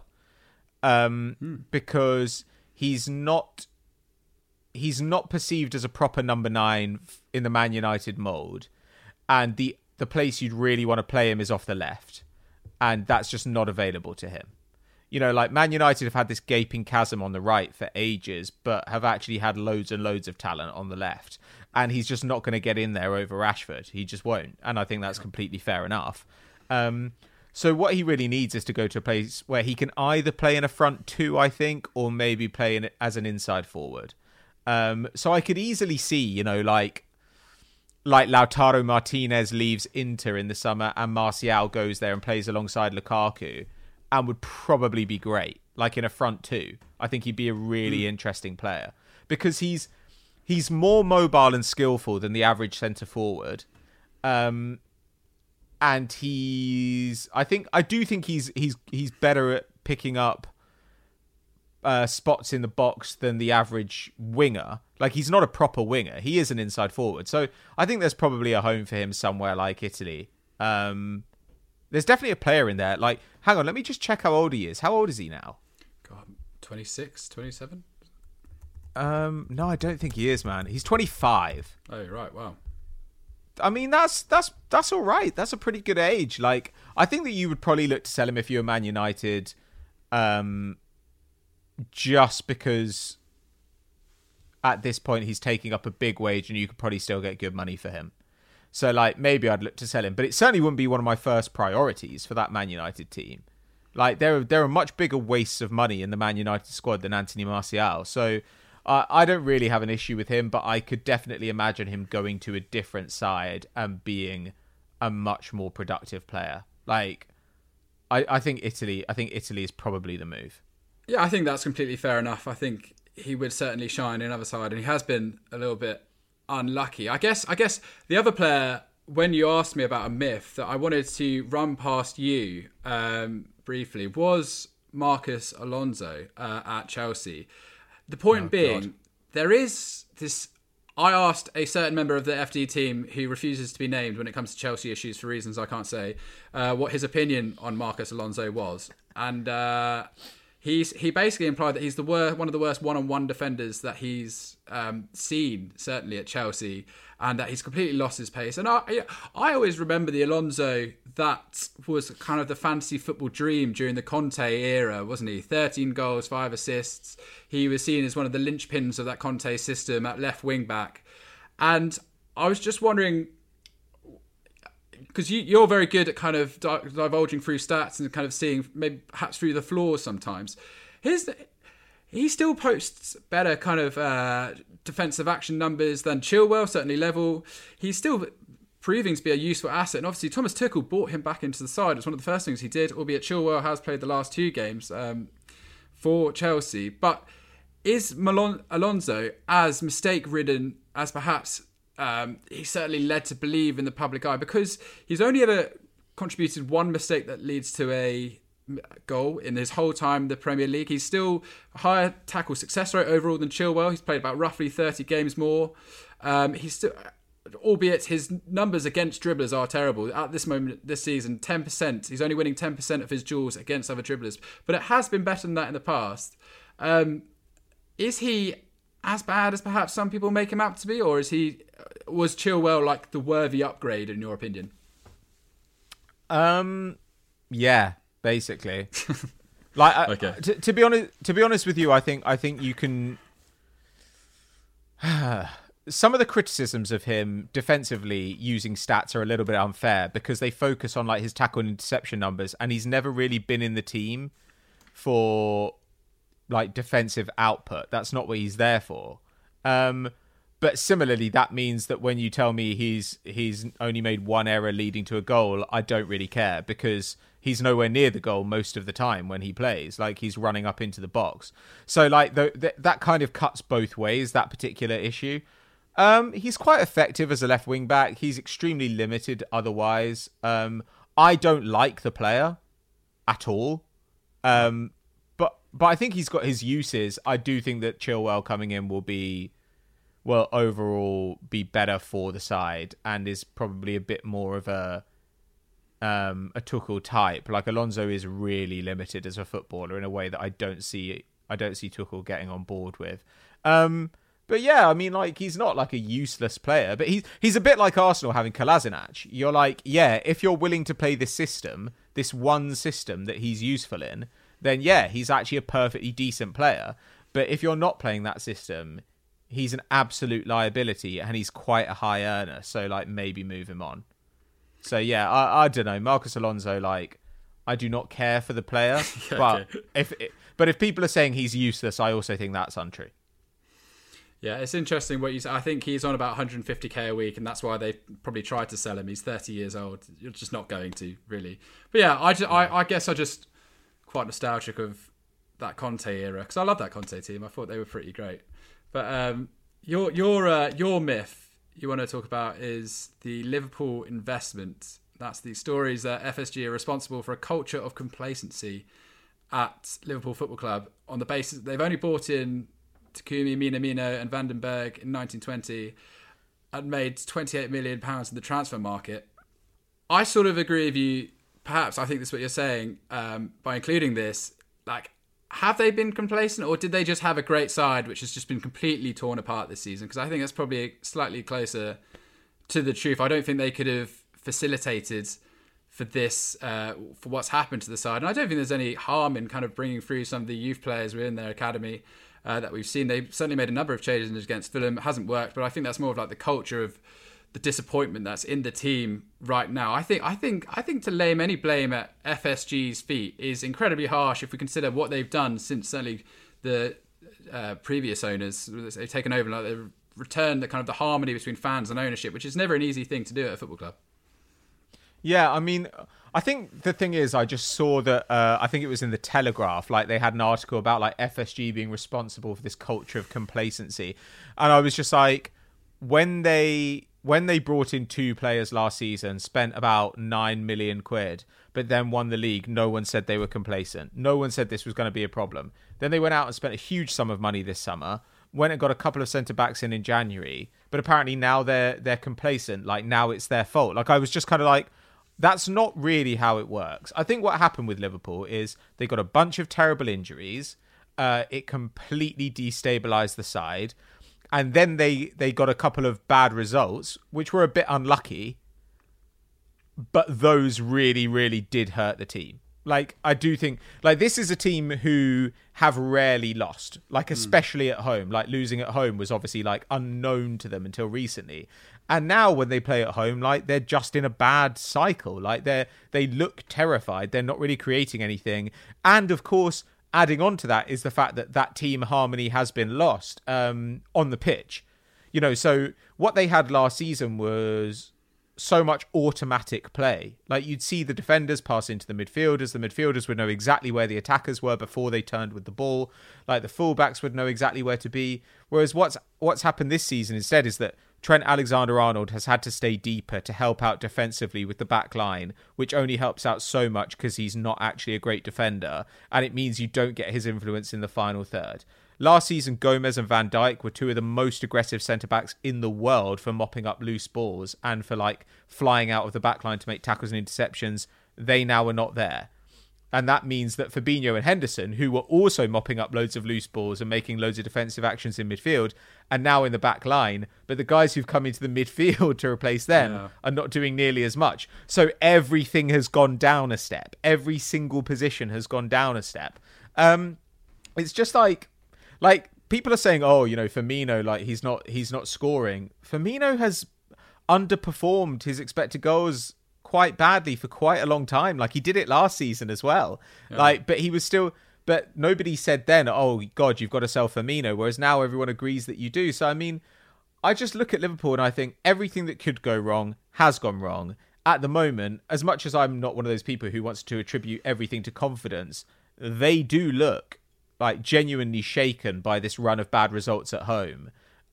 Because he's not perceived as a proper number 9 in the Man United mould, and the place you'd really want to play him is off the left, and that's just not available to him. You know, like, Man United have had this gaping chasm on the right for ages, but have actually had loads and loads of talent on the left, and he's just not going to get in there over Rashford. He just won't, and I think that's completely fair enough. So what he really needs is to go to a place where he can either play in a front 2, I think, or maybe play in as an inside forward. So I could easily see, you know, like Lautaro Martinez leaves Inter in the summer and Martial goes there and plays alongside Lukaku and would probably be great, like in a front 2. I think he'd be a really interesting player because he's more mobile and skillful than the average centre forward. And I do think he's better at picking up spots in the box than the average winger. Like, he's not a proper winger. He is an inside forward. So I think there's probably a home for him somewhere like Italy. There's definitely a player in there. Like, hang on, let me just check how old he is. How old is he now? God, 26, 27? No, I don't think he is, man. He's 25. Oh, right, wow. I mean, that's all right. That's a pretty good age. Like, I think that you would probably look to sell him if you're Man United, just because at this point he's taking up a big wage and you could probably still get good money for him. So, like, maybe I'd look to sell him, but it certainly wouldn't be one of my first priorities for that Man United team. Like there are much bigger wastes of money in the Man United squad than Anthony Martial. So I don't really have an issue with him, but I could definitely imagine him going to a different side and being a much more productive player. Like I think Italy is probably the move. Yeah, I think that's completely fair enough. I think he would certainly shine in another side, and he has been a little bit unlucky. I guess the other player, when you asked me about a myth that I wanted to run past you briefly, was Marcos Alonso at Chelsea. The point being, there is this... I asked a certain member of the FD team who refuses to be named when it comes to Chelsea issues for reasons I can't say, what his opinion on Marcos Alonso was. And he basically implied that he's one of the worst one-on-one defenders that he's seen, certainly at Chelsea, and that he's completely lost his pace. And I always remember the Alonso that was kind of the fantasy football dream during the Conte era, wasn't he? 13 goals, 5 assists. He was seen as one of the linchpins of that Conte system at left wing back. And I was just wondering, because you're very good at kind of divulging through stats and kind of seeing maybe perhaps through the flaws sometimes. He still posts better kind of defensive action numbers than Chilwell, certainly level. He's still proving to be a useful asset. And obviously Thomas Tuchel brought him back into the side. It's one of the first things he did, albeit Chilwell has played the last 2 games for Chelsea. But is Alonso as mistake-ridden as perhaps he's certainly led to believe in the public eye? Because he's only ever contributed one mistake that leads to a goal in his whole time in the Premier League. He's still a higher tackle success rate overall than Chilwell. He's played about roughly 30 games more. He's still, albeit his numbers against dribblers are terrible. At this moment this season, 10%. He's only winning 10% of his duels against other dribblers. But it has been better than that in the past. Is he as bad as perhaps some people make him out to be, or was Chilwell like the worthy upgrade in your opinion? Yeah, basically. Like, okay. To be honest with you, I think you can. Some of the criticisms of him defensively using stats are a little bit unfair because they focus on like his tackle and interception numbers, and he's never really been in the team for like defensive output. That's not what he's there for. But similarly, that means that when you tell me he's only made one error leading to a goal, I don't really care because he's nowhere near the goal most of the time when he plays. Like, he's running up into the box. So, like, that kind of cuts both ways, that particular issue. He's quite effective as a left wing back. He's extremely limited otherwise. I don't like the player at all. But I think he's got his uses. I do think that Chilwell coming in will overall be better for the side and is probably a bit more of a Tuchel type. Like, Alonso is really limited as a footballer in a way that I don't see Tuchel getting on board with. But yeah, I mean, like, he's not like a useless player, but he's a bit like Arsenal having Kolasinac. You're like, yeah, if you're willing to play this system, this one system that he's useful in, then yeah, he's actually a perfectly decent player. But if you're not playing that system, he's an absolute liability and he's quite a high earner. So, like, maybe move him on. So yeah, I don't know. Marcos Alonso, like, I do not care for the player, but if people are saying he's useless, I also think that's untrue. Yeah, it's interesting what you say. I think he's on about 150k a week, and that's why they probably tried to sell him. He's 30 years old. You're just not going to, really. But yeah, I guess I just quite nostalgic of that Conte era because I love that Conte team. I thought they were pretty great. But your myth you want to talk about is the Liverpool investment. That's the stories that FSG are responsible for a culture of complacency at Liverpool Football Club on the basis that they've only bought in Takumi Minamino and Vandenberg in 1920 and made £28 million in the transfer market. I sort of agree with you. Perhaps I think that's what you're saying by including this. Like, have they been complacent, or did they just have a great side which has just been completely torn apart this season? Because I think that's probably slightly closer to the truth. I don't think they could have facilitated for this, for what's happened to the side. And I don't think there's any harm in kind of bringing through some of the youth players within their academy that we've seen. They've certainly made a number of changes against Fulham. It hasn't worked, but I think that's more of like the culture of the disappointment that's in the team right now. I think to lay any blame at FSG's feet is incredibly harsh if we consider what they've done since certainly the previous owners. They've taken over, like they've returned the kind of the harmony between fans and ownership, which is never an easy thing to do at a football club. Yeah, I mean, I think the thing is, I just saw that, I think it was in the Telegraph, like they had an article about like FSG being responsible for this culture of complacency. And I was just like, when they brought in 2 players last season, spent about 9 million quid, but then won the league, no one said they were complacent. No one said this was going to be a problem. Then they went out and spent a huge sum of money this summer, went and got a couple of centre-backs in January, but apparently now they're complacent. Like, now it's their fault. Like, I was just kind of like, that's not really how it works. I think what happened with Liverpool is they got a bunch of terrible injuries. It completely destabilised the side. And then they got a couple of bad results, which were a bit unlucky. But those really, really did hurt the team. Like, I do think, like, this is a team who have rarely lost, like, especially at home. Like, losing at home was obviously, like, unknown to them until recently. And now when they play at home, like, they're just in a bad cycle. Like, they look terrified. They're not really creating anything. And, of course, adding on to that is the fact that team harmony has been lost on the pitch. You know, so what they had last season was so much automatic play. Like, you'd see the defenders pass into the midfielders would know exactly where the attackers were before they turned with the ball. Like, the fullbacks would know exactly where to be. Whereas what's happened this season instead is that Trent Alexander-Arnold has had to stay deeper to help out defensively with the back line, which only helps out so much because he's not actually a great defender, and it means you don't get his influence in the final third. Last season, Gomez and Van Dijk were 2 of the most aggressive centre-backs in the world for mopping up loose balls and for, like, flying out of the back line to make tackles and interceptions. They now are not there. And that means that Fabinho and Henderson, who were also mopping up loads of loose balls and making loads of defensive actions in midfield, are now in the back line. But the guys who've come into the midfield to replace them are not doing nearly as much. So everything has gone down a step. Every single position has gone down a step. It's just like people are saying, oh, you know, Firmino, like he's not scoring. Firmino has underperformed his expected goals quite badly for quite a long time. Like, he did it last season as well. Yeah. But nobody said then, oh God, you've got to sell Firmino. Whereas now everyone agrees that you do. So, I mean, I just look at Liverpool and I think everything that could go wrong has gone wrong. At the moment, as much as I'm not one of those people who wants to attribute everything to confidence, they do look like genuinely shaken by this run of bad results at home.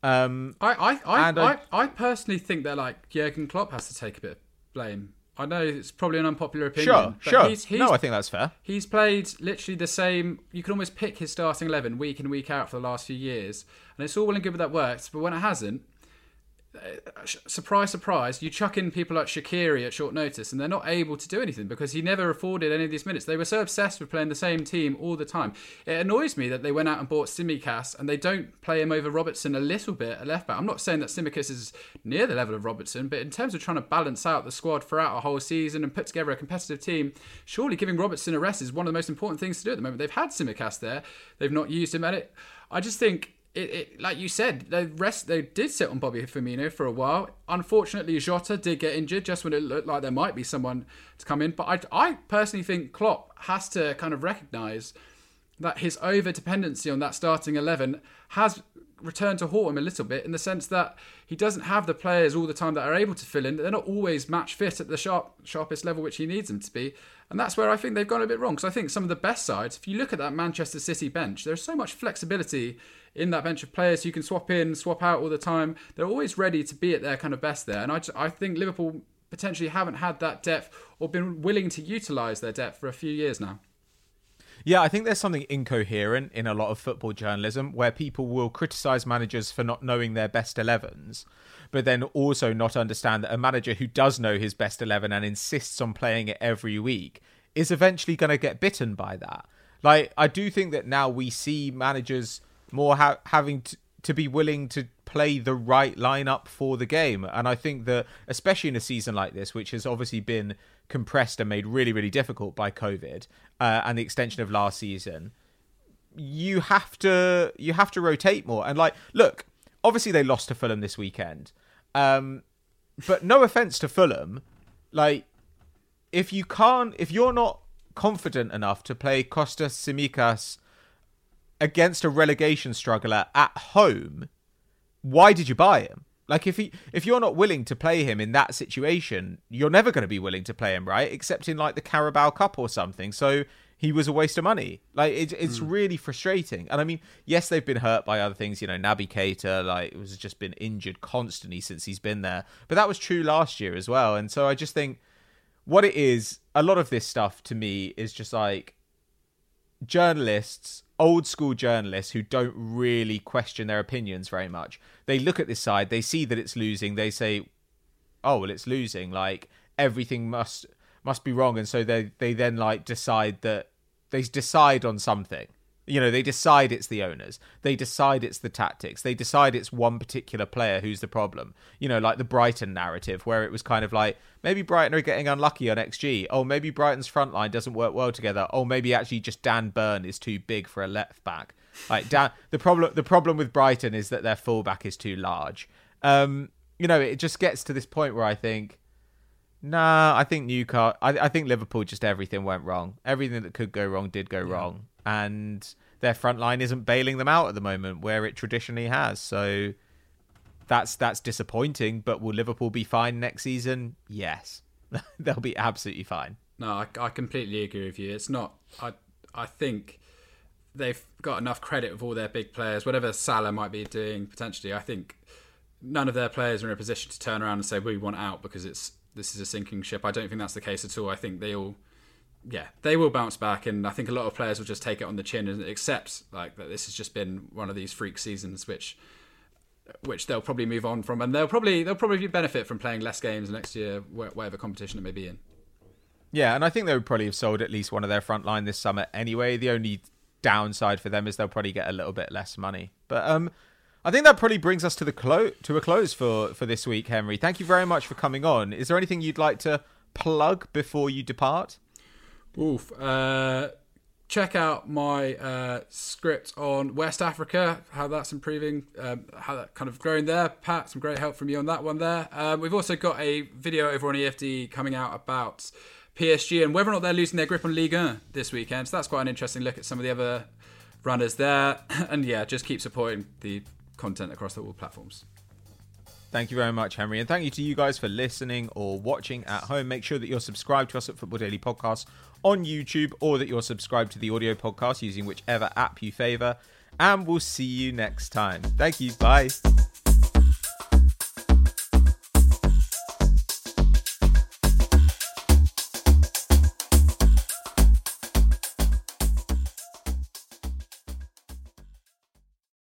I personally think that, like, Jurgen Klopp has to take a bit of blame. I know it's probably an unpopular opinion. Sure. No, I think that's fair. He's played literally the same. You can almost pick his starting 11 week in, week out for the last few years. And it's all well and good that works. But when it hasn't, surprise, surprise, you chuck in people like Shaqiri at short notice and they're not able to do anything because he never afforded any of these minutes. They were so obsessed with playing the same team all the time. It annoys me that they went out and bought Tsimikas and they don't play him over Robertson a little bit at left back. I'm not saying that Tsimikas is near the level of Robertson, but in terms of trying to balance out the squad throughout a whole season and put together a competitive team, surely giving Robertson a rest is one of the most important things to do at the moment. They've had Tsimikas there. They've not used him at it. I just think It, like you said, they did sit on Bobby Firmino for a while. Unfortunately, Jota did get injured just when it looked like there might be someone to come in. But I personally think Klopp has to kind of recognise that his over-dependency on that starting 11 has returned to haunt him a little bit, in the sense that he doesn't have the players all the time that are able to fill in. They're not always match fit at the sharpest level which he needs them to be. And that's where I think they've gone a bit wrong. Because I think some of the best sides, if you look at that Manchester City bench, there's so much flexibility in that bench of players who can swap in, swap out all the time. They're always ready to be at their kind of best there. And I think Liverpool potentially haven't had that depth or been willing to utilise their depth for a few years now. Yeah, I think there's something incoherent in a lot of football journalism where people will criticise managers for not knowing their best 11s, but then also not understand that a manager who does know his best 11 and insists on playing it every week is eventually going to get bitten by that. Like, I do think that now we see managers more having to be willing to play the right lineup for the game. And I think that, especially in a season like this, which has obviously been compressed and made really, really difficult by COVID and the extension of last season, you have to rotate more. And, like, look, obviously they lost to Fulham this weekend. But no offense to Fulham, like if you're not confident enough to play Kostas Tsimikas against a relegation struggler at home, why did you buy him? Like if you're not willing to play him in that situation, you're never going to be willing to play him, right? Except in like the Carabao Cup or something. So he was a waste of money. Like it's really frustrating. And I mean, yes, they've been hurt by other things. Naby Keita, like, has just been injured constantly since he's been there. But that was true last year as well. And so I just think what it is, a lot of this stuff to me is just like journalists, old school journalists who don't really question their opinions very much. They look at this side, they see that it's losing, they say, oh, well, it's losing, like everything must be wrong. And so they then like decide on something. They decide it's the owners, they decide it's the tactics, they decide it's one particular player who's the problem. Like the Brighton narrative, where it was kind of like, maybe Brighton are getting unlucky on XG. Oh, maybe Brighton's front line doesn't work well together. Oh, maybe actually just Dan Burn is too big for a left back. Like the problem with Brighton is that their fullback is too large. It just gets to this point where I think, I think Newcastle, I think Liverpool, just everything went wrong. Everything that could go wrong did go wrong. And their front line isn't bailing them out at the moment, where it traditionally has. So that's disappointing. But will Liverpool be fine next season? Yes. They'll be absolutely fine. No, I completely agree with you. It's not... I think they've got enough credit with all their big players. Whatever Salah might be doing, potentially, I think none of their players are in a position to turn around and say, we want out because this is a sinking ship. I don't think that's the case at all. I think they will bounce back, and I think a lot of players will just take it on the chin and accept like that this has just been one of these freak seasons, which they'll probably move on from, and they'll probably benefit from playing less games next year, whatever competition it may be in. Yeah, and I think they would probably have sold at least one of their front line this summer anyway. The only downside for them is they'll probably get a little bit less money. But I think that probably brings us to a close for this week, Henry. Thank you very much for coming on. Is there anything you'd like to plug before you depart? Check out my script on West Africa, how that's improving, how that kind of growing there. Pat, some great help from you on that one there. We've also got a video over on EFD coming out about PSG and whether or not they're losing their grip on Ligue 1 this weekend. So that's quite an interesting look at some of the other runners there. And yeah, just keep supporting the content across all platforms. Thank you very much, Henry. And thank you to you guys for listening or watching at home. Make sure that you're subscribed to us at Football Daily Podcast on YouTube, or that you're subscribed to the audio podcast using whichever app you favour. And we'll see you next time. Thank you. Bye.